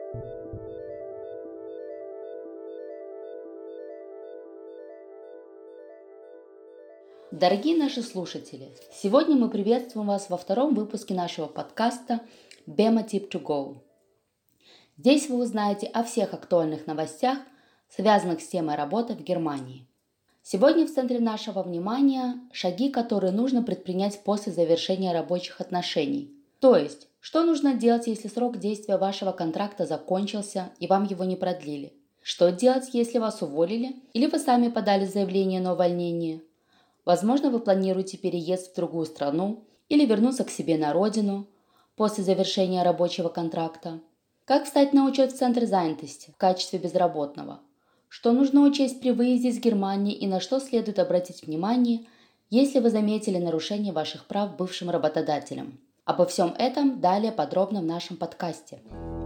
Дорогие наши слушатели, сегодня мы приветствуем вас во втором выпуске нашего подкаста BEMA Tip to Go. Здесь вы узнаете о всех актуальных новостях, связанных с темой работы в Германии. Сегодня в центре нашего внимания шаги, которые нужно предпринять после завершения рабочих отношений. То есть, что нужно делать, если срок действия вашего контракта закончился и вам его не продлили? Что делать, если вас уволили или вы сами подали заявление на увольнение? Возможно, вы планируете переезд в другую страну или вернуться к себе на родину после завершения рабочего контракта. Как встать на учет в Центре занятости в качестве безработного? Что нужно учесть при выезде из Германии и на что следует обратить внимание, если вы заметили нарушение ваших прав бывшим работодателем? Обо всем этом далее подробно в нашем подкасте.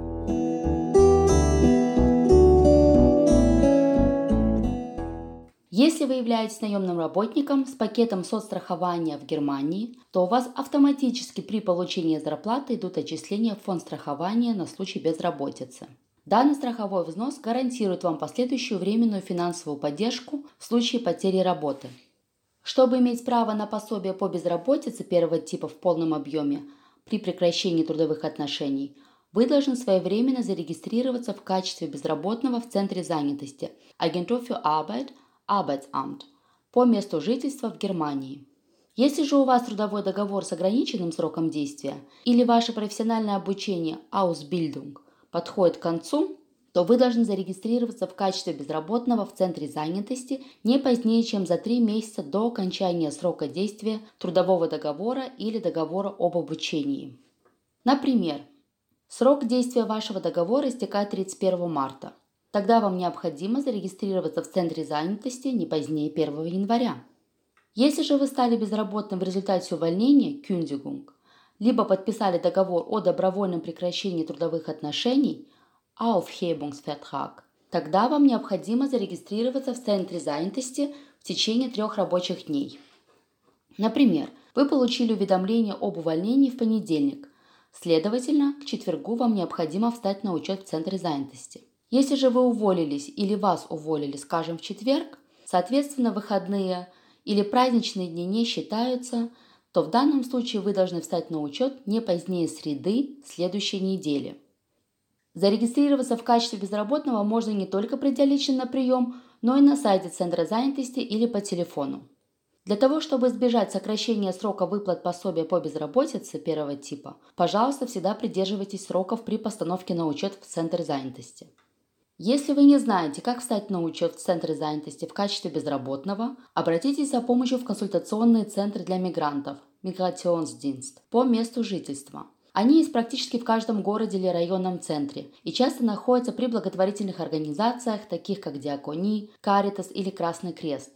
Если вы являетесь наемным работником с пакетом соцстрахования в Германии, то у вас автоматически при получении зарплаты идут отчисления в фонд страхования на случай безработицы. Данный страховой взнос гарантирует вам последующую временную финансовую поддержку в случае потери работы. Чтобы иметь право на пособие по безработице первого типа в полном объеме при прекращении трудовых отношений, вы должны своевременно зарегистрироваться в качестве безработного в Центре занятости Agentur für Arbeit Arbeitsamt по месту жительства в Германии. Если же у вас трудовой договор с ограниченным сроком действия или ваше профессиональное обучение Ausbildung подходит к концу, то вы должны зарегистрироваться в качестве безработного в Центре занятости не позднее, чем за 3 месяца до окончания срока действия трудового договора или договора об обучении. Например, срок действия вашего договора истекает 31 марта. Тогда вам необходимо зарегистрироваться в Центре занятости не позднее 1 января. Если же вы стали безработным в результате увольнения, Kündigung, либо подписали договор о добровольном прекращении трудовых отношений, Aufhebungsvertrag, тогда вам необходимо зарегистрироваться в Центре занятости в течение 3 рабочих дней. Например, вы получили уведомление об увольнении в понедельник, следовательно, к четвергу вам необходимо встать на учет в Центре занятости. Если же вы уволились или вас уволили, скажем, в четверг, соответственно, выходные или праздничные дни не считаются, то в данном случае вы должны встать на учет не позднее среды следующей недели. Зарегистрироваться в качестве безработного можно не только придя лично на прием, но и на сайте Центра занятости или по телефону. Для того, чтобы избежать сокращения срока выплат пособия по безработице первого типа, пожалуйста, всегда придерживайтесь сроков при постановке на учет в Центр занятости. Если вы не знаете, как встать на учет в Центре занятости в качестве безработного, обратитесь за помощью в консультационные центры для мигрантов Migrationsdienst по месту жительства. Они есть практически в каждом городе или районном центре и часто находятся при благотворительных организациях, таких как Диакони, Caritas или Красный Крест.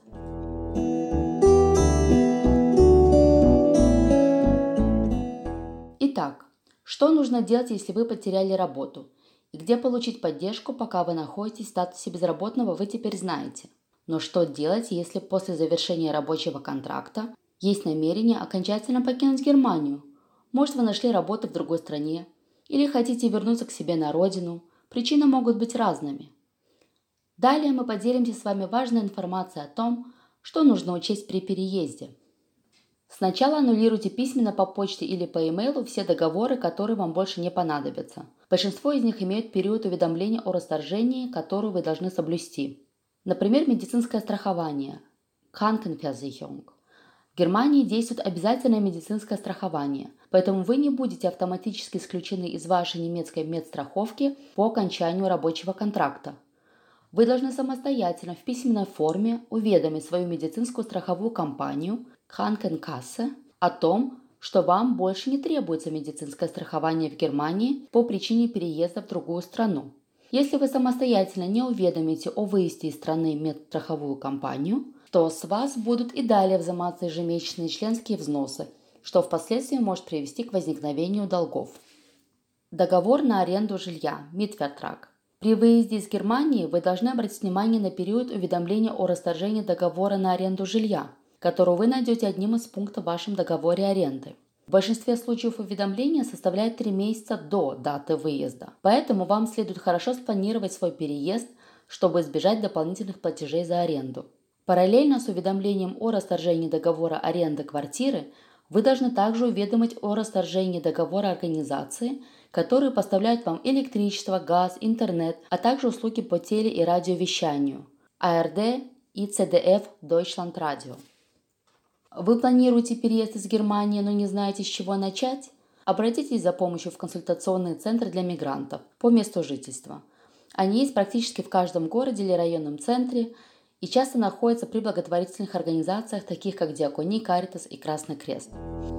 Итак, что нужно делать, если вы потеряли работу? И где получить поддержку, пока вы находитесь в статусе безработного, вы теперь знаете. Но что делать, если после завершения рабочего контракта есть намерение окончательно покинуть Германию? Может, вы нашли работу в другой стране или хотите вернуться к себе на родину? Причины могут быть разными. Далее мы поделимся с вами важной информацией о том, что нужно учесть при переезде. Сначала аннулируйте письменно по почте или по e-mail все договоры, которые вам больше не понадобятся. Большинство из них имеют период уведомления о расторжении, который вы должны соблюсти. Например, медицинское страхование Krankenversicherung. В Германии действует обязательное медицинское страхование, поэтому вы не будете автоматически исключены из вашей немецкой медстраховки по окончанию рабочего контракта. Вы должны самостоятельно в письменной форме уведомить свою медицинскую страховую компанию Krankenkasse о том, что вам больше не требуется медицинское страхование в Германии по причине переезда в другую страну. Если вы самостоятельно не уведомите о выезде из страны медстраховую компанию, то с вас будут и далее взиматься ежемесячные членские взносы, что впоследствии может привести к возникновению долгов. Договор на аренду жилья Mietvertrag. При выезде из Германии вы должны обратить внимание на период уведомления о расторжении договора на аренду жилья, который вы найдете одним из пунктов в вашем договоре аренды. В большинстве случаев уведомление составляет 3 месяца до даты выезда, поэтому вам следует хорошо спланировать свой переезд, чтобы избежать дополнительных платежей за аренду. Параллельно с уведомлением о расторжении договора аренды квартиры вы должны также уведомить о расторжении договора организации, которые поставляют вам электричество, газ, интернет, а также услуги по теле- и радиовещанию АРД и CDF Deutschland Radio. Вы планируете переезд из Германии, но не знаете, с чего начать? Обратитесь за помощью в консультационные центры для мигрантов по месту жительства. Они есть практически в каждом городе или районном центре и часто находятся при благотворительных организациях, таких как Диакония, Каритас и Красный Крест.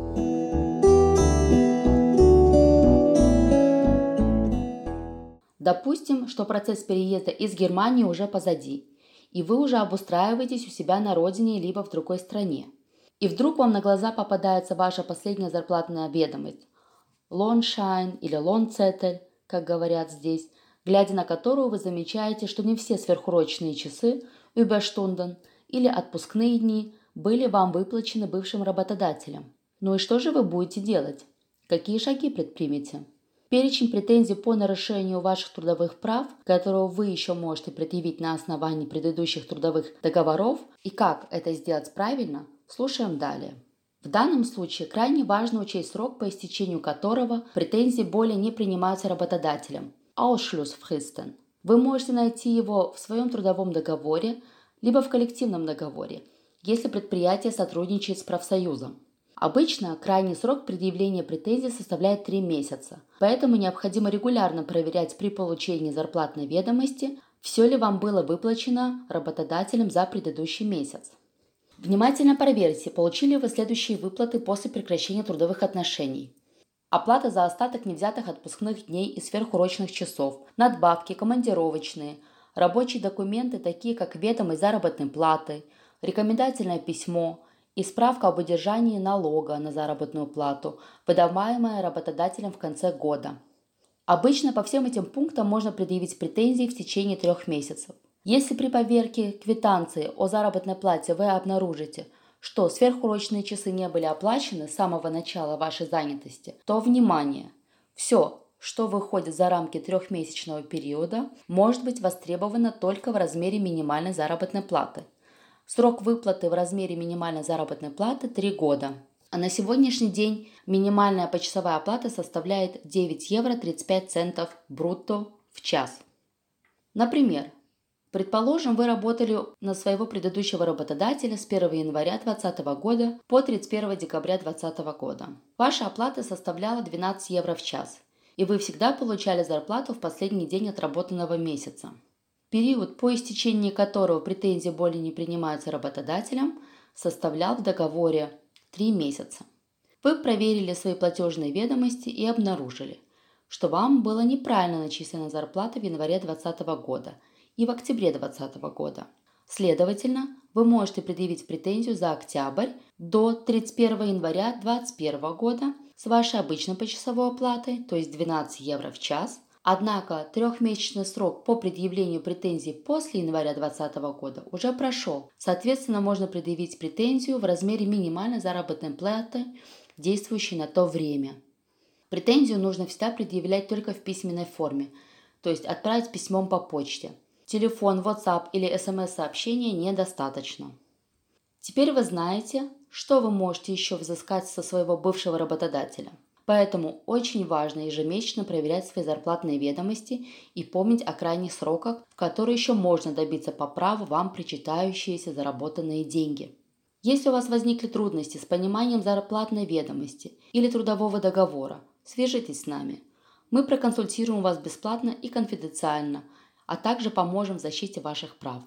Допустим, что процесс переезда из Германии уже позади, и вы уже обустраиваетесь у себя на родине либо в другой стране. И вдруг вам на глаза попадается ваша последняя зарплатная ведомость – Lohnschein или Lohnzettel, как говорят здесь, глядя на которую вы замечаете, что не все сверхурочные часы, Überstunden или отпускные дни были вам выплачены бывшим работодателем. Ну и что же вы будете делать? Какие шаги предпримете? Перечень претензий по нарушению ваших трудовых прав, которые вы еще можете предъявить на основании предыдущих трудовых договоров, и как это сделать правильно, слушаем далее. В данном случае крайне важно учесть срок, по истечению которого претензии более не принимаются работодателем – Ausschlussfristen. Вы можете найти его в своем трудовом договоре, либо в коллективном договоре, если предприятие сотрудничает с профсоюзом. Обычно крайний срок предъявления претензий составляет 3 месяца, поэтому необходимо регулярно проверять при получении зарплатной ведомости, все ли вам было выплачено работодателем за предыдущий месяц. Внимательно проверьте, получили вы следующие выплаты после прекращения трудовых отношений. Оплата за остаток невзятых отпускных дней и сверхурочных часов, надбавки, командировочные, рабочие документы, такие как ведомость заработной платы, рекомендательное письмо и справка об удержании налога на заработную плату, выдаваемая работодателем в конце года. Обычно по всем этим пунктам можно предъявить претензии в течение 3 месяцев. Если при поверке квитанции о заработной плате вы обнаружите, что сверхурочные часы не были оплачены с самого начала вашей занятости, то внимание! Все, что выходит за рамки 3-месячного периода, может быть востребовано только в размере минимальной заработной платы. Срок выплаты в размере минимальной заработной платы – 3 года. А на сегодняшний день минимальная почасовая оплата составляет 9 евро 35 центов брутто в час. Например, предположим, вы работали на своего предыдущего работодателя с 1 января 2020 года по 31 декабря 2020 года. Ваша оплата составляла 12 евро в час, и вы всегда получали зарплату в последний день отработанного месяца. Период, по истечении которого претензии более не принимаются работодателем, составлял в договоре 3 месяца. Вы проверили свои платежные ведомости и обнаружили, что вам была неправильно начислена зарплата в январе 2020 года и в октябре 2020 года. Следовательно, вы можете предъявить претензию за октябрь до 31 января 2021 года с вашей обычной почасовой оплатой, то есть 12 евро в час. Однако 3-месячный срок по предъявлению претензий после января 2020 года уже прошел. Соответственно, можно предъявить претензию в размере минимальной заработной платы, действующей на то время. Претензию нужно всегда предъявлять только в письменной форме, то есть отправить письмом по почте. Телефон, WhatsApp или SMS-сообщение недостаточно. Теперь вы знаете, что вы можете еще взыскать со своего бывшего работодателя. Поэтому очень важно ежемесячно проверять свои зарплатные ведомости и помнить о крайних сроках, в которые еще можно добиться по праву вам причитающиеся заработанные деньги. Если у вас возникли трудности с пониманием зарплатной ведомости или трудового договора, свяжитесь с нами. Мы проконсультируем вас бесплатно и конфиденциально, а также поможем в защите ваших прав.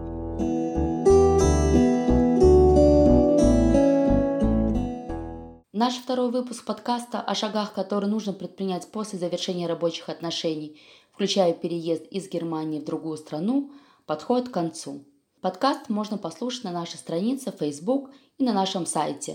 Наш второй выпуск подкаста о шагах, которые нужно предпринять после завершения рабочих отношений, включая переезд из Германии в другую страну, подходит к концу. Подкаст можно послушать на нашей странице в Facebook и на нашем сайте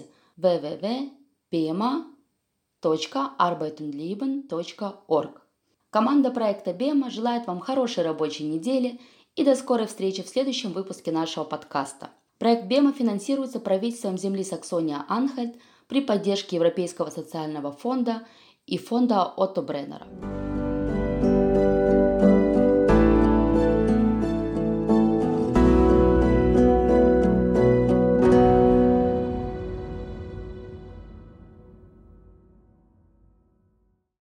www.bema.arbeitundleben.org. Команда проекта BEMA желает вам хорошей рабочей недели и до скорой встречи в следующем выпуске нашего подкаста. Проект BEMA финансируется правительством земли Саксония-Анхальт при поддержке Европейского социального фонда и фонда Отто Бреннера.